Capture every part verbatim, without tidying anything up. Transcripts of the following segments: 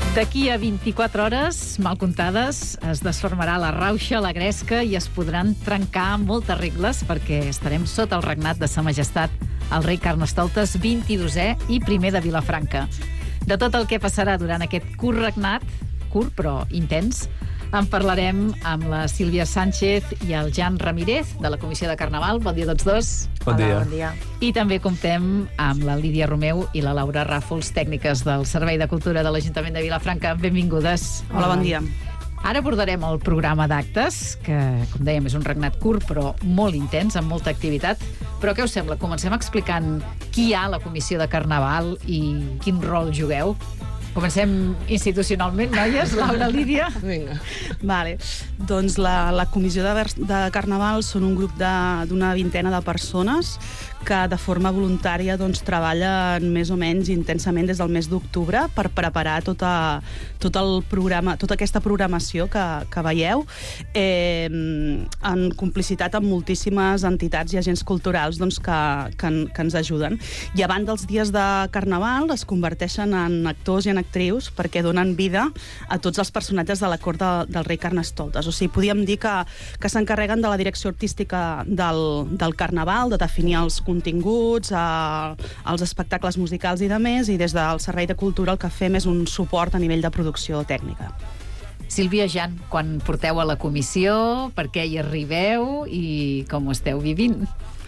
D'aquí a vint-i-quatre hores, mal comptades, es desformarà la rauxa, la gresca i es podran trencar moltes regles perquè estarem sota el regnat de Sa Majestat el rei Carnestoltes vint-i-dosè i primer de Vilafranca. De tot el que passarà durant aquest curt regnat, curt però intens, en parlarem amb la Sílvia Sánchez i el Jan Ramírez, de la Comissió de Carnaval. Bon dia a tots dos. Bon dia. Hola, bon dia. I també comptem amb la Lídia Romeu i la Laura Ràfols, tècniques del Servei de Cultura de l'Ajuntament de Vilafranca. Benvingudes. Hola, bon dia. Ara abordarem el programa d'actes, que, com dèiem, és un regnat curt, però molt intens, amb molta activitat. Però què us sembla? Comencem explicant qui hi ha a la Comissió de Carnaval i quin rol jugueu. Comencem institucionalment, noies? Laura, Lídia? Vinga. Vale. Doncs la, la Comissió de, de Carnaval són un grup d'una vintena de persones que de forma voluntària doncs, treballen més o menys intensament des del mes d'octubre per preparar tota, tot el programa, tota aquesta programació que, que veieu, eh, en complicitat amb moltíssimes entitats i agents culturals doncs, que, que, que ens ajuden. I abans dels dies de Carnaval es converteixen en actors i en actrius perquè donen vida a tots els personatges de la cort de, del rei Carnestoltes. O sigui, podríem dir que, que s'encarreguen de la direcció artística del, del Carnaval, de definir els continguts, eh, els espectacles musicals i de més, i des del Servei de Cultura el que fem és un suport a nivell de producció tècnica. Sílvia, Jan, quan porteu a la comissió, per què hi arribeu i com ho esteu vivint?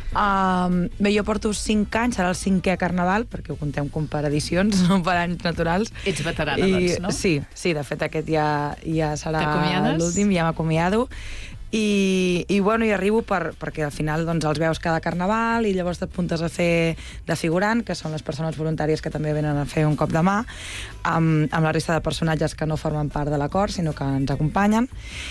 Um, bé, jo porto cinc anys, serà el cinquè Carnaval, perquè ho contem com per edicions, no per anys naturals. Ets veterana, I, doncs, no? Sí, sí, de fet aquest ja, ja serà T'acomiades? l'últim, ja m'acomiado. I, i bueno, hi arribo per, perquè al final doncs, els veus cada Carnaval i llavors t'apuntes a fer de figurant, que són les persones voluntàries que també venen a fer un cop de mà, amb, amb la resta de personatges que no formen part de la cort, sinó que ens acompanyen,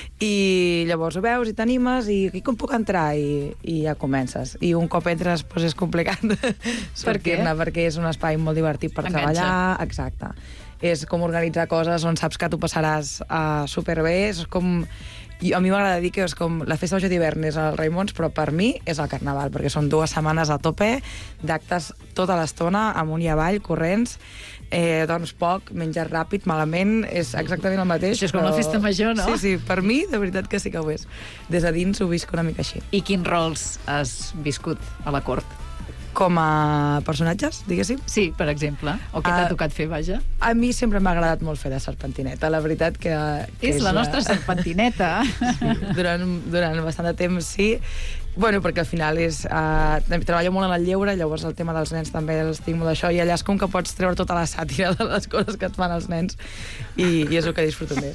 i llavors ho veus i t'animes i, i com puc entrar? I, i ja comences. I un cop entres doncs és complicat sortir-ne, perquè és un espai molt divertit per Enganxa. treballar. Exacte. És com organitzar coses on saps que tu passaràs uh, superbé, és com... I a mi m'agrada dir que és com la festa major d'hivern és el Raimons, però per mi és el Carnaval, perquè són dues setmanes a tope d'actes tota l'estona, amunt i avall, corrents, eh, doncs poc, menjar ràpid, malament, és exactament el mateix. Això és com però... la festa major, no? Sí, sí, per mi, de veritat que sí que ho és. Des de dins ho visc una mica així. I quins rols has viscut a la cort? Com a personatges, diguéssim? Sí, per exemple. O què t'ha Uh, tocat fer, vaja? A mi sempre m'ha agradat molt fer de serpentineta, la veritat que... que És la nostra la... serpentineta. Sí, durant, durant bastant de temps, sí. Bueno, perquè al final és... Uh, treballo molt en el lleure, llavors el tema dels nens també els tinc molt d'això, i allà és com que pots treure tota la sàtira de les coses que et fan els nens, i, i és el que disfruto més.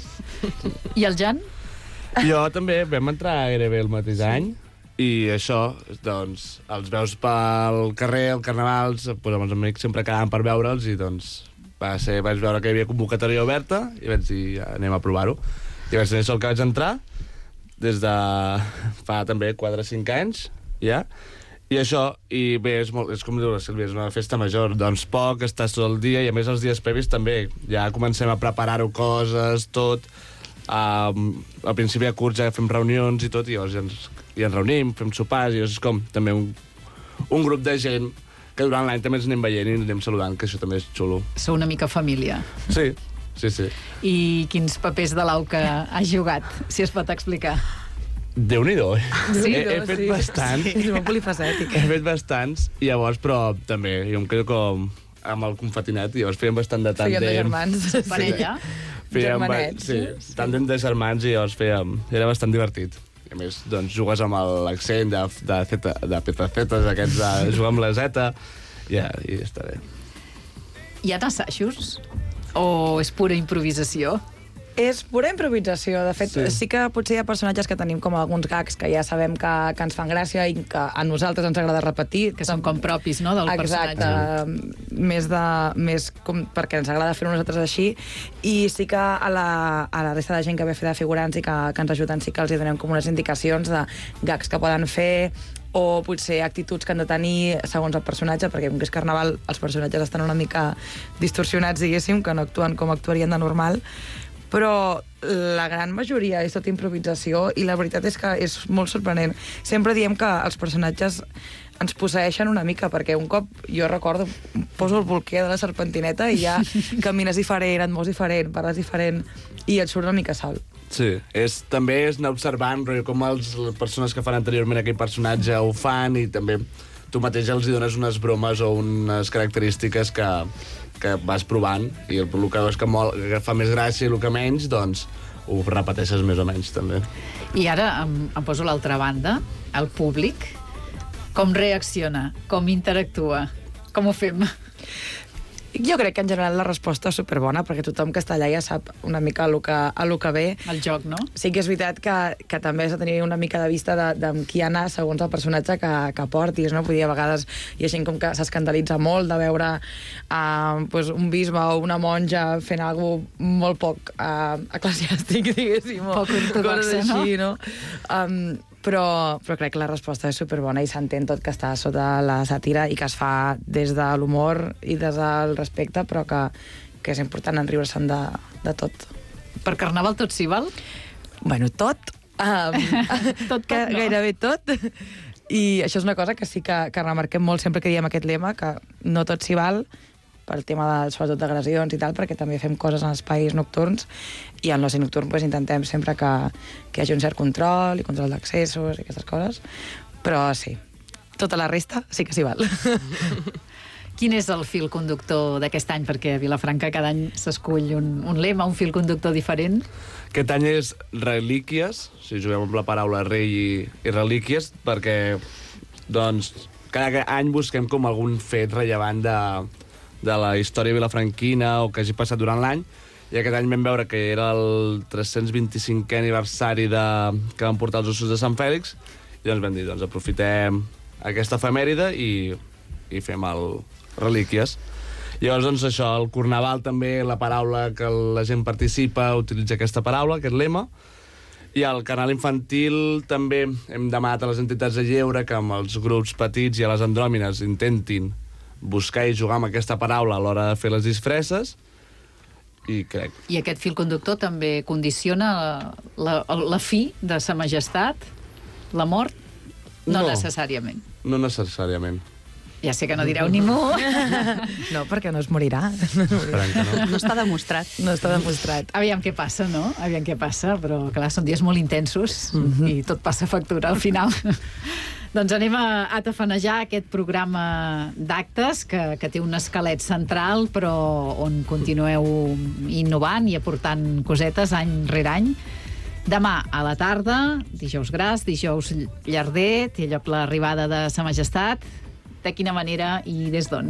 I el Jan? Jo també vam entrar gairebé el mateix sí. any, i això, doncs, els veus pel carrer, al Carnaval, doncs, amb els amics sempre quedàvem per veure'ls, i doncs va ser, vaig veure que hi havia convocatòria oberta, i vaig dir, ja, anem a provar-ho. I vaig ser això el que vaig entrar, des de fa també quatre o cinc anys, ja, i això, i bé, és, molt, és com diu la Sílvia, és una festa major, doncs poc, estàs tot el dia, i a més els dies previs també, ja comencem a preparar-ho coses, tot, um, al principi a curs ja fem reunions i tot, i llavors ja ens, i ens reunim, fem sopars, i és com també un, un grup de gent que durant l'any també ens anem veient i ens anem saludant, que això també és xulo. Sou una mica família. Sí, sí, sí. I quins papers de l'Auca has jugat, si es pot explicar? Déu-n'hi-do, eh? Sí, he, he fet sí. bastants. Sí, és molt polifacètic. He fet bastants, i llavors, però també, jo em quedo com amb el confetinet, i llavors fèiem bastant de tàndem. Fèiem de germans. Parella? Fèiem, Germanets. sí, Sí. tàndem de germans, i llavors fèiem... Era bastant divertit. I a més, doncs, jugues amb l'accent de, de, zeta, de petacetes, aquests de jugar amb la zeta, ja, i està bé. Hi ha assajos? O és pura improvisació? És pura improvisació. De fet, Sí. sí. sí que potser hi ha personatges que tenim com alguns gags que ja sabem que, que ens fan gràcia i que a nosaltres ens agrada repetir. Que són com propis, no?, del Exacte, personatge. més, de, més com perquè ens agrada fer-ho nosaltres així, i sí que a la, a la resta de gent que ve a fer de figurants i que, que ens ajuden sí que els hi donem com unes indicacions de gags que poden fer, o potser actituds que han de tenir segons el personatge, perquè com que és Carnaval els personatges estan una mica distorsionats, diguéssim, que no actuen com actuarien de normal, però la gran majoria és tota improvisació, i la veritat és que és molt sorprenent. Sempre diem que els personatges ens posseeixen una mica, perquè un cop, jo recordo, poso el bolquer de la serpentineta i ja camines diferent, et mous diferent, parles diferent, i et surt una mica sol. Sí, és, també és anar observant com els, les persones que fan anteriorment aquell personatge ho fan, i també tu mateix els hi dones unes bromes o unes característiques que, que vas provant, i el, el que veus que, molt, que fa més gràcia i el que menys, doncs ho repeteixes més o menys també. I ara em, em poso l'altra banda, el públic. Com reacciona? Com interactua? Com ho fem? Jo crec que en general la resposta és superbona, perquè tothom que està allà ja sap una mica el que, el que ve. El joc, no? Sí que és veritat que, que també has de tenir una mica de vista de, de qui anar segons el personatge que, que portis, no? Vull dir, a vegades hi ha gent com que s'escandalitza molt de veure uh, pues un bisbe o una monja fent alguna cosa molt poc uh, eclesiàstic, diguéssim. Poc ortodoxa, no? Així, no? Um, Però, però crec que la resposta és superbona i s'entén tot que està sota la sàtira i que es fa des de l'humor i des del respecte, però que, que és important en riure-se'n de, de tot. Per Carnaval tot s'hi val? Bueno, tot. Um, tot, tot, que, no? Gairebé tot. I això és una cosa que sí que, que remarquem molt sempre que diem aquest lema, que no tot s'hi val, pel tema de, sobretot d'agressions i tal, perquè també fem coses en espais nocturns, i en l'oci nocturn pues, intentem sempre que, que hi hagi un cert control i control d'accessos i aquestes coses, però sí, tota la resta sí que s'hi val. Quin és el fil conductor d'aquest any? Perquè a Vilafranca cada any s'escull un, un lema, un fil conductor diferent. Aquest any és relíquies, si juguem amb la paraula rei i, i relíquies, perquè doncs, cada any busquem com algun fet rellevant de, de la història vilafranquina o que hagi passat durant l'any, i aquest any vam veure que era el tres-cents vint-i-cinquè aniversari de, que van portar els ossos de Sant Fèlix, i doncs vam dir, doncs aprofitem aquesta efemèride i, i fem el relíquies. Llavors, doncs això, el Carnaval també, la paraula que la gent participa utilitza aquesta paraula, aquest lema, i al canal infantil també hem demanat a les entitats de lleure que amb els grups petits i a les andròmines intentin buscar i jugar amb aquesta paraula a l'hora de fer les disfresses, i crec. I aquest fil conductor també condiciona la, la, la fi de Sa Majestat, la mort? No, No. necessàriament. No necessàriament. Ja sé que no direu ni mu. No, perquè no es morirà. Esperem que no. No està demostrat. No està demostrat. Aviam què passa, no? Aviam què passa, però clar, són dies molt intensos mm-hmm. i tot passa factura al final. Doncs anem a, a tafanejar aquest programa d'actes que, que té un esquelet central, però on continueu innovant i aportant cosetes any rere any. Demà a la tarda, dijous gras, dijous llarder, té lloc l'arribada de Sa Majestat. De quina manera i des d'on?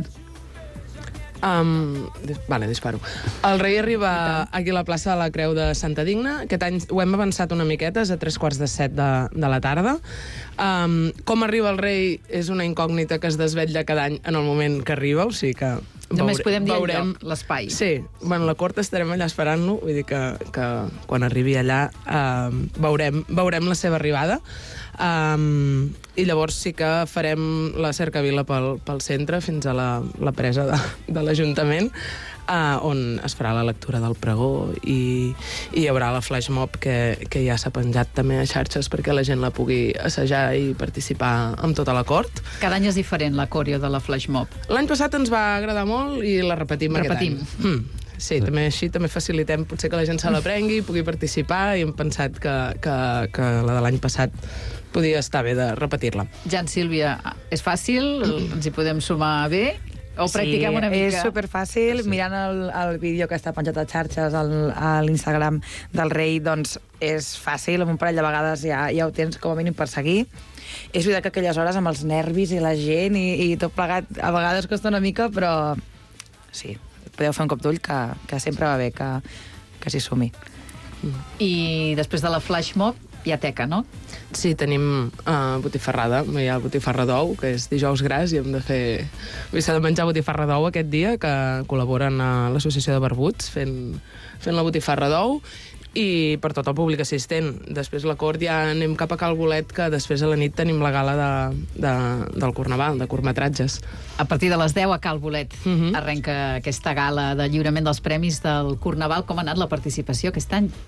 Um, dis vale, disparo. El rei arriba aquí a la plaça de la Creu de Santa Digna. Aquest any ho hem avançat una miqueta, és a tres quarts de set de, de la tarda. Um, com arriba el rei és una incògnita que es desvetlla cada any en el moment que arriba, o sigui que Només veure, podem dir veurem... el lloc, l'espai. Sí, bueno, la cort estarem allà esperant-lo, vull dir que, que quan arribi allà um, veurem, veurem la seva arribada. Um, i llavors sí que farem la cercavila pel, pel centre fins a la, la presa de, de l'Ajuntament, uh, on es farà la lectura del pregó i, i hi haurà la flash mob que, que ja s'ha penjat també a xarxes perquè la gent la pugui assajar i participar amb tota la cort. Cada any és diferent la coreo de la flash mob. L'any passat ens va agradar molt i la repetim, Repetim. aquest any. Mm. Sí, també així també facilitem potser que la gent se l'aprengui, pugui participar, i hem pensat que, que, que la de l'any passat podia estar bé de repetir-la. Jan, Sílvia, és fàcil? Ens hi podem sumar bé? O practiquem una mica? Sí, és superfàcil. Sí. Mirant el, el vídeo que està penjat a xarxes al, a l'Instagram del rei, doncs és fàcil, amb un parell de vegades ja, ja ho tens com a mínim per seguir. És veritat que aquelles hores amb els nervis i la gent i, i tot plegat a vegades costa una mica, però sí, podeu fer un cop d'ull que, que sempre va bé que, que s'hi sumi. I després de la flash mob hi ha teca, no? Sí, tenim uh, botifarrada. Hi ha botifarra d'ou, que és dijous gras, i hem de fer... S'ha de menjar botifarra d'ou aquest dia, que col·laboren a l'Associació de Barbuts fent, fent la botifarra d'ou, i per tot el públic assistent. Després la cort ja anem cap a Cal Bolet, que després a la nit tenim la gala de, de, del Carnaval, de curtmetratges. A partir de les deu a Cal Bolet Mhm. arrenca aquesta gala de lliurament dels premis del Carnaval. Com ha anat la participació aquest any?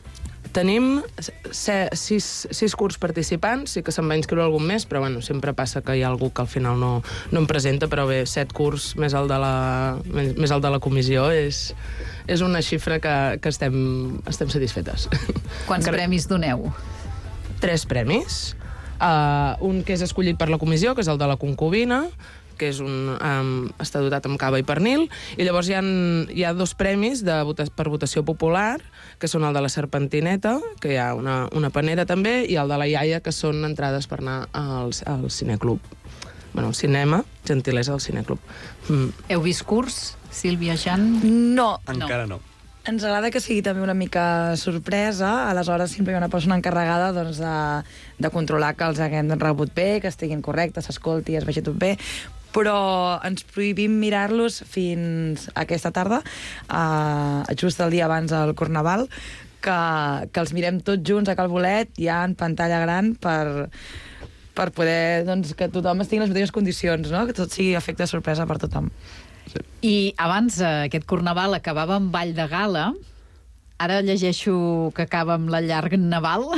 Tenim se, sis, sis curs participants, sí que se'n va inscriure algun més, però bueno, sempre passa que hi ha algú que al final no, no em presenta, però bé, set curs més el de la, més el de la comissió és, és una xifra que, que estem, estem satisfetes. Quants Encara... premis doneu? Tres premis. Uh, un que és escollit per la comissió, que és el de la concubina, que és un, um, està dotat amb cava i pernil, i llavors hi ha, hi ha dos premis de, per votació popular, que són el de la serpentineta, que hi ha una, una panera també, i el de la iaia, que són entrades per anar al, al cineclub. Bueno, al cinema, gentilesa del cineclub. Mm. Heu vist curs, Sílvia, Jan? No, Encara no. ens agrada que sigui també una mica sorpresa, aleshores sempre hi ha una persona encarregada doncs, de, de controlar que els haguem rebut bé, que estiguin correctes, s'escolti, es vegi tot bé, però ens prohibim mirar-los fins aquesta tarda, eh, just el dia abans del Carnaval, que, que els mirem tots junts a Cal Bolet, ja en pantalla gran, per, per poder doncs, que tothom estigui en les mateixes condicions, no? Que tot sigui efecte de sorpresa per tothom. Sí. I abans, eh, aquest Carnaval acabava amb Ball de Gala. Ara llegeixo que acaba amb la Llarg Naval.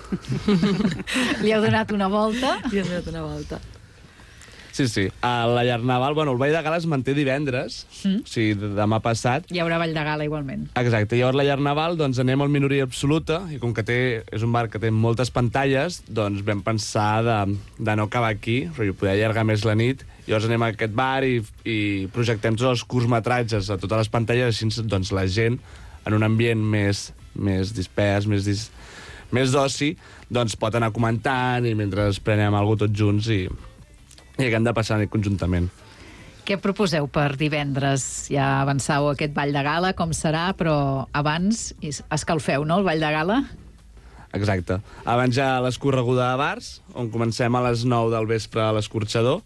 Li heu donat una volta. I hem donat una volta. Sí, sí. A la Llar Naval, bueno, el Ball de Gala es manté divendres, mm. o sigui, demà passat. Hi haurà Ball de Gala igualment. Exacte. Llavors la Llar Naval, doncs anem al minoria absoluta, i com que té, és un bar que té moltes pantalles, doncs vam pensar de, de no acabar aquí, però poder allargar més la nit. Llavors anem a aquest bar i, i projectem tots els curtmetratges a totes les pantalles, així doncs la gent, en un ambient més, més dispers, més, dis, més d'oci, doncs pot anar comentant i mentre prenem alguna cosa tots junts i... i que hem de passar conjuntament. Què proposeu per divendres? Ja avançau aquest Ball de Gala, com serà, però abans escalfeu, no?, el Ball de Gala? Exacte. Abans ja l'escorreguda de bars, on comencem a les nou del vespre a l'escorxador,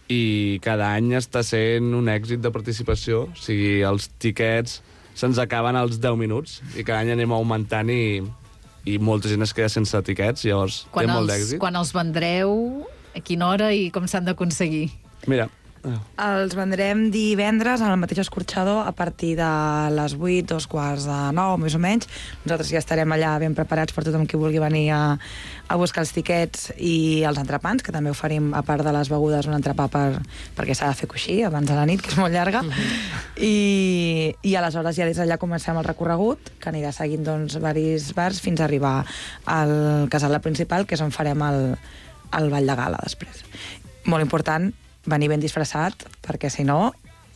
i cada any està sent un èxit de participació. O sigui, els tiquets se'ns acaben als deu minuts, i cada any anem augmentant i, i molta gent es queda sense tiquets, llavors quan té molt els, d'èxit. Quan els vendreu... A quina hora i com s'han d'aconseguir? Mira. Els vendrem divendres al mateix escorxador a partir de les vuit, dos quarts de nou, més o menys. Nosaltres ja estarem allà ben preparats per tothom qui vulgui venir a, a buscar els tiquets i els entrepans, que també oferim, a part de les begudes, un entrepà per, perquè s'ha de fer coixí abans de la nit, que és molt llarga. Mm-hmm. I, I aleshores ja des d'allà comencem el recorregut, que anirà seguint doncs, diversos bars fins a arribar al casal principal, que és on farem el, el Ball de Gala després. Molt important, venir ben disfressat, perquè si no,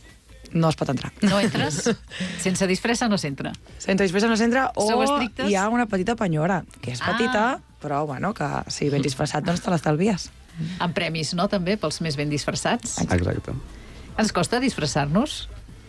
no es pot entrar. No entres? Sense disfressa no s'entra. Sense disfressa no s'entra, o Sou estrictes? hi ha una petita penyora, que és Ah. petita, però bueno, que si ben disfressat doncs te l'estalvies. Amb premis, no?, també, pels més ben disfressats. Exacte. Ens costa disfressar-nos,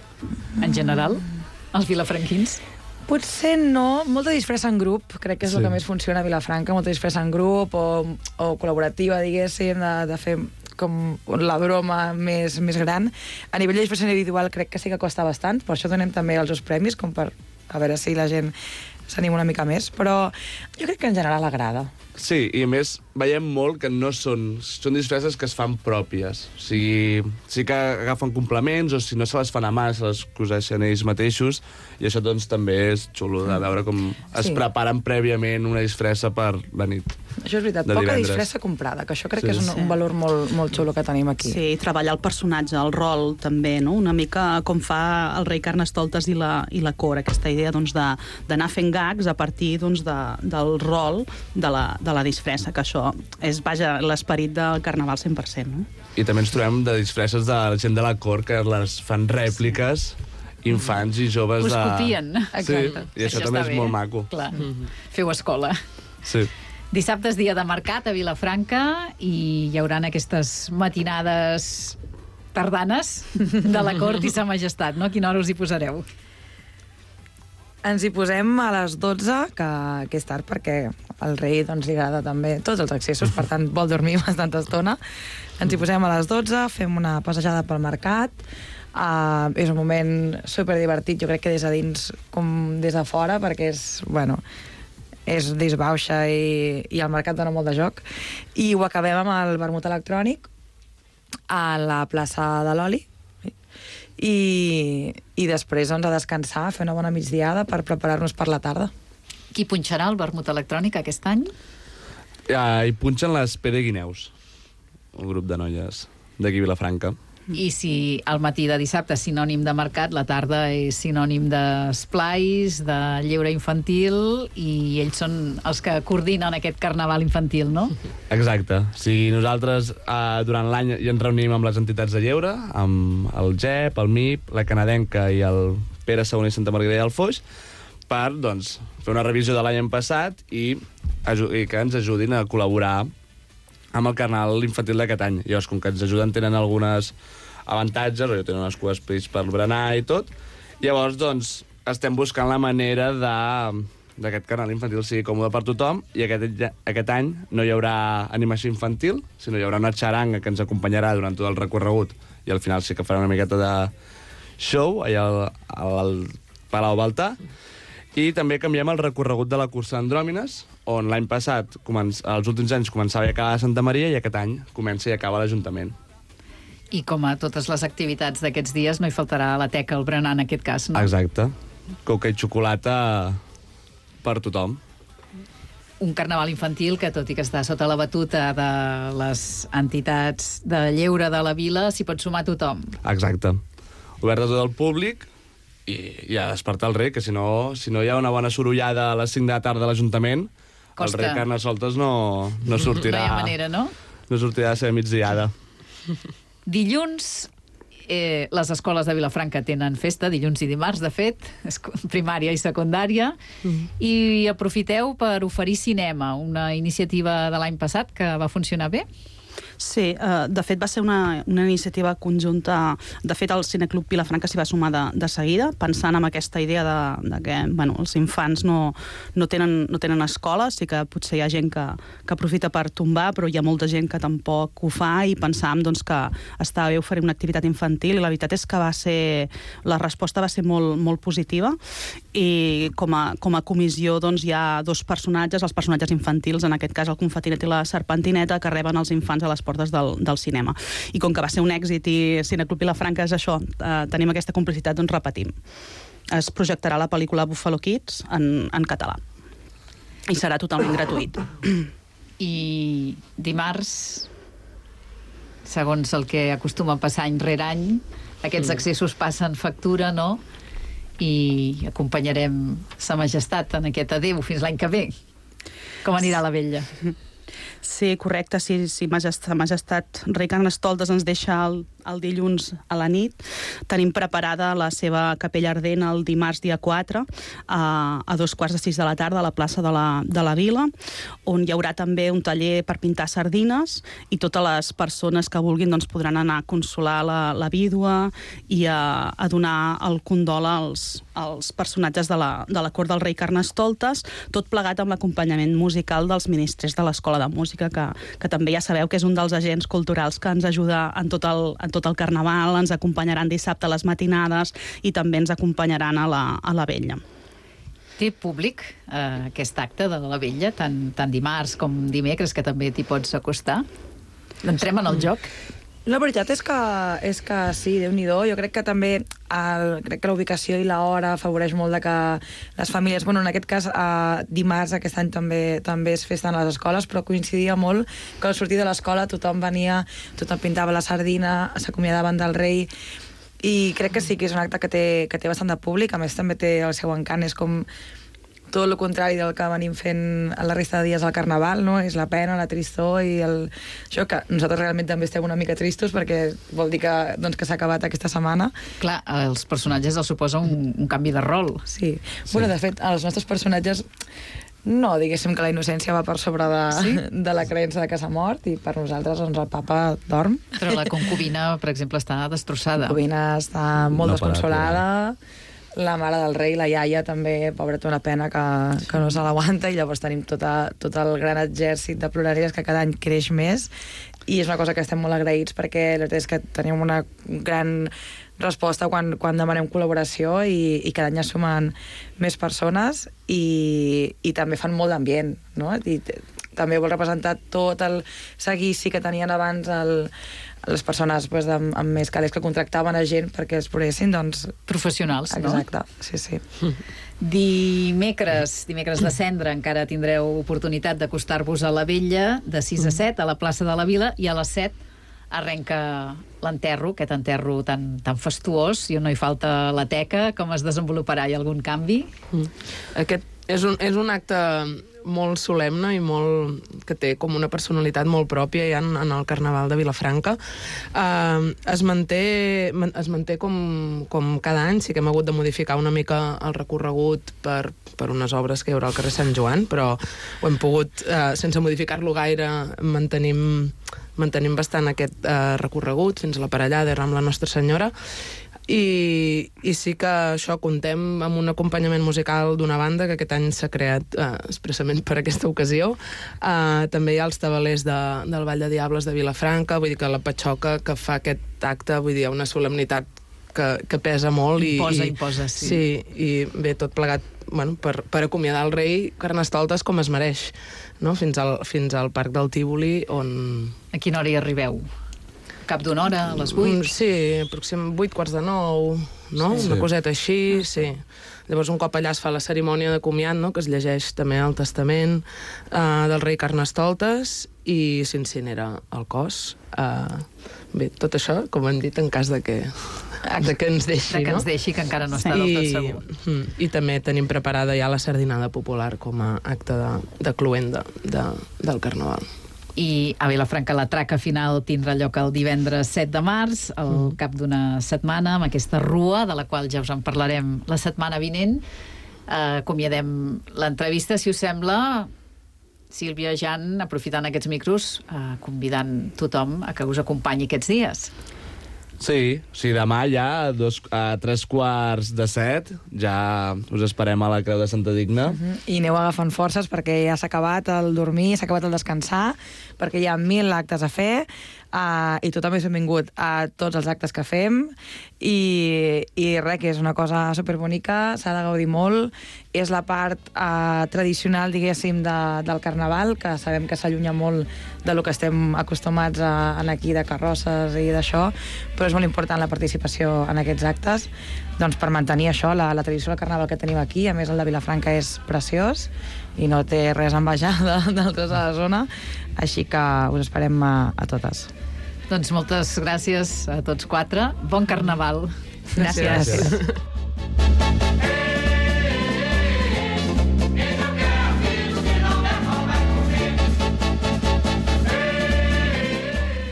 en general, els vilafranquins? Potser no, molta disfressa en grup, crec que és sí. el Sí. que més funciona a Vilafranca, molta disfressa en grup o, o col·laborativa, diguéssim, de, de fer com la broma més, més gran. A nivell de disfressa individual crec que sí que costa bastant, per això donem també els dos premis, com per a veure si la gent s'anima una mica més, però jo crec que en general agrada. Sí, i a més veiem molt que no són... Són disfresses que es fan pròpies. O sigui, sí que agafen complements, o si no se les fan a mà, se les coseixen ells mateixos, i això doncs també és xulo de veure com es Sí. preparen prèviament una disfressa per la nit. Això és veritat, De poca divendres. disfressa comprada, que això crec Sí. que és un, Sí. un valor molt, molt xulo que tenim aquí. Sí, treballar el personatge, el rol també, no? Una mica com fa el rei Carnestoltes i la, i la cor, aquesta idea doncs, de- d'anar fent gags a partir doncs, de, del rol de la, de la disfressa, que això és, vaja, l'esperit del Carnaval cent per cent, no? I també ens trobem de disfresses de la gent de la cort que les fan rèpliques, infants i joves Us de... copien. Sí, i això, també està és bé. molt maco. Clar. Feu escola. Sí. Dissabte és dia de mercat a Vilafranca i hi hauran aquestes matinades tardanes de la cort i sa majestat, no? A quina hora us hi posareu? Ens hi posem a les dotze, que, que és tard perquè al rei doncs, li agrada també tots els accessos, per tant vol dormir bastanta estona. Ens hi posem a les dotze, fem una passejada pel mercat. Uh, és un moment superdivertit, jo crec que des de dins com des de fora, perquè és, bueno, és disbauxa i, i el mercat dona molt de joc. I ho acabem amb el vermut electrònic a la plaça de l'Oli, i, i després doncs, a descansar, a fer una bona migdiada per preparar-nos per la tarda. Qui punxarà el vermut electrònic aquest any? Ja, hi punxen les P de Guineus, un grup de noies d'aquí Vilafranca. I si al matí de dissabte és sinònim de mercat, la tarda és sinònim d'esplais, de lleure infantil, i ells són els que coordinen aquest carnaval infantil, no? Exacte. O sigui, nosaltres eh, durant l'any ja ens reunim amb les entitats de lleure, amb el G E P, el M I P, la Canadenca i el Pere Segona i Santa Margarida del Foix, per doncs, fer una revisió de l'any passat i, i que ens ajudin a col·laborar amb el carnaval infantil d'aquest any. Llavors, com que ens ajuden, tenen algunes avantatges, o tenen unes cues per berenar i tot, llavors, doncs, estem buscant la manera de d'aquest carnaval infantil sigui còmode per tothom, i aquest, aquest any no hi haurà animació infantil, sinó hi haurà una xaranga que ens acompanyarà durant tot el recorregut, i al final sí que farà una miqueta de show allà al, al Palau Baltà. I també canviem el recorregut de la cursa d'Andròmines, on l'any passat, els últims anys, començava i acabava a Santa Maria, i aquest any comença i acaba a l'Ajuntament. I com a totes les activitats d'aquests dies, no hi faltarà la teca, el berenar en aquest cas, no? Exacte. Coca i xocolata per tothom. Un carnaval infantil que, tot i que està sota la batuta de les entitats de lleure de la vila, s'hi pot sumar tothom. Exacte. Obert a tot el públic, i ja despertar el rei, que si no, si no hi ha una bona sorollada a les cinc de la tarda a l'Ajuntament, el rei Carnestoltes no, no sortirà... No hi ha manera, no? No sortirà a ser migdiada. Dilluns, eh, les escoles de Vilafranca tenen festa, dilluns i dimarts, de fet, primària i secundària, mm. i aprofiteu per oferir cinema, una iniciativa de l'any passat que va funcionar bé. Sí, eh, de fet va ser una, una iniciativa conjunta. De fet, el Cineclub Vilafranca s'hi va sumar de, de seguida, pensant en aquesta idea de, de que bueno, els infants no, no, tenen, no tenen escola, sí que potser hi ha gent que, que aprofita per tombar, però hi ha molta gent que tampoc ho fa, i pensàvem doncs, que estava bé oferir una activitat infantil, i la veritat és que va ser, la resposta va ser molt, molt positiva, i com a, com a comissió doncs, hi ha dos personatges, els personatges infantils, en aquest cas el Confetinet i la Serpentineta, que reben els infants a les portes del, del cinema. I com que va ser un èxit i Cineclub Vilafranca és això, eh, tenim aquesta complicitat, doncs repetim. Es projectarà la pel·lícula Buffalo Kids en, en català. I serà totalment gratuït. I dimarts, segons el que acostuma a passar any rere any, aquests accessos passen factura, no? I acompanyarem Sa Majestat en aquest adéu fins l'any que ve. Com anirà la vetlla? Sí, correcte, sí, sí, Majestat, Majestat Rei Carnestoltes ens deixa el, el dilluns a la nit. Tenim preparada la seva capella ardent el dimarts dia quatre a, a dos quarts de sis de la tarda a la plaça de la, de la Vila, on hi haurà també un taller per pintar sardines, i totes les persones que vulguin doncs, podran anar a consolar la, la vídua i a, a donar el condol als, als personatges de la, de la cort del Rei Carnestoltes, tot plegat amb l'acompanyament musical dels ministres de l'Escola de Música, que, que també ja sabeu que és un dels agents culturals que ens ajuda en tot el, en tot el carnaval, ens acompanyaran dissabte a les matinades i també ens acompanyaran a la, a la vetlla. Té públic eh, aquest acte de la vetlla, tant, tant dimarts com dimecres, que també t'hi pots acostar? Entrem en el joc? La veritat és que, és que sí, Déu-n'hi-do. Jo crec que també el, crec que la ubicació i l'hora afavoreix molt de que les famílies... Bueno, en aquest cas, eh, dimarts aquest any també també és festa en les escoles, però coincidia molt que al sortir de l'escola tothom venia, tothom pintava la sardina, s'acomiadaven del rei, i crec que sí que és un acte que té, que té bastant de públic. A més, també té el seu encant, és com tot el contrari del que venim fent a la resta de dies al Carnaval, no? És la pena, la tristor i el... això, que nosaltres realment també estem una mica tristos perquè vol dir que, doncs, que s'ha acabat aquesta setmana. Clar, els personatges els suposa un, un canvi de rol. Sí. sí. Bueno, de fet, els nostres personatges no, diguéssim que la innocència va per sobre de, sí? de la creença de que s'ha mort, i per nosaltres doncs, el papa dorm. Però la concubina, per exemple, està destrossada. La concubina està molt no desconsolada. La mare del rei, la iaia, també, pobra, té una pena que, que no se l'aguanta, i llavors tenim tota, tot el gran exèrcit de ploraries que cada any creix més, i és una cosa que estem molt agraïts, perquè la veritat és que tenim una gran resposta quan, quan demanem col·laboració, i, i cada any es sumen més persones, i, i també fan molt d'ambient, no? I també vol representar tot el seguici que tenien abans el, les persones pues, amb, amb més calés que contractaven a gent perquè els poguessin, doncs... Professionals, no? Exacte, sí, sí. Dimecres, dimecres de Cendra, encara tindreu oportunitat d'acostar-vos a la Vella, de sis a set, a la plaça de la Vila, i a les set arrenca l'enterro, aquest enterro tan, tan fastuós, i on no hi falta la teca. Com es desenvoluparà? Hi ha algun canvi? Mm. Aquest és un, és un acte molt solemne i molt, que té com una personalitat molt pròpia ja en, en el Carnaval de Vilafranca. Uh, es manté, es manté com, com cada any. Sí que hem hagut de modificar una mica el recorregut per, per unes obres que hi haurà al carrer Sant Joan, però ho hem pogut, uh, sense modificar-lo gaire, mantenim, mantenim bastant aquest uh, recorregut fins a la Parellada amb la Nostra Senyora. I, i sí que això contem amb un acompanyament musical d'una banda que aquest any s'ha creat eh, expressament per aquesta ocasió. Eh, també hi ha els tabalers de, del Ball de Diables de Vilafranca, vull dir que la patxoca que fa aquest acte, vull dir, una solemnitat que, que pesa molt. Imposa, i, imposa, sí. Sí, i bé, tot plegat, bueno, per, per acomiadar el rei Carnestoltes com es mereix, no? Fins al, fins al Parc del Tívoli, on... A quina hora hi arribeu? Cap d'una hora, a les vuit? Mm, sí, aproximadament vuit quarts de nou, no? Sí. Una coseta així, sí. Llavors un cop allà es fa la cerimònia de comiat, no? Que es llegeix també el testament uh, del rei Carnestoltes i s'incinera el cos. Uh, bé, tot això, com hem dit, en cas de que, de que ens deixi, de que no? ens deixi, que encara no està del tot segur. I, I també tenim preparada ja la sardinada popular com a acte de, de cloenda de, del Carnaval. I a Vilafranca la traca final tindrà lloc el divendres set de març, al mm. cap d'una setmana, amb aquesta rua, de la qual ja us en parlarem la setmana vinent. Eh, acomiadem l'entrevista, si us sembla. Sílvia, Jan, aprofitant aquests micros, eh, convidant tothom a que us acompanyi aquests dies. Sí, sí, demà ja a, dos, a tres quarts de set ja us esperem a la Creu de Santa Digna. Uh -huh. I aneu agafant forces perquè ja s'ha acabat el dormir, s'ha acabat el descansar, perquè hi ha mil actes a fer, uh, i tothom és benvingut a tots els actes que fem, i, i res, que és una cosa superbonica, s'ha de gaudir molt, és la part uh, tradicional, diguéssim, de, del Carnaval, que sabem que s'allunya molt de lo que estem acostumats a, a aquí, de carrosses i d'això, però és molt important la participació en aquests actes, doncs per mantenir això, la, la tradició del Carnaval que tenim aquí. A més, el de Vilafranca és preciós i no té res a envejar d'altres a la zona, així que us esperem a, a totes. Doncs moltes gràcies a tots quatre. Bon Carnaval. Gràcies. Gràcies.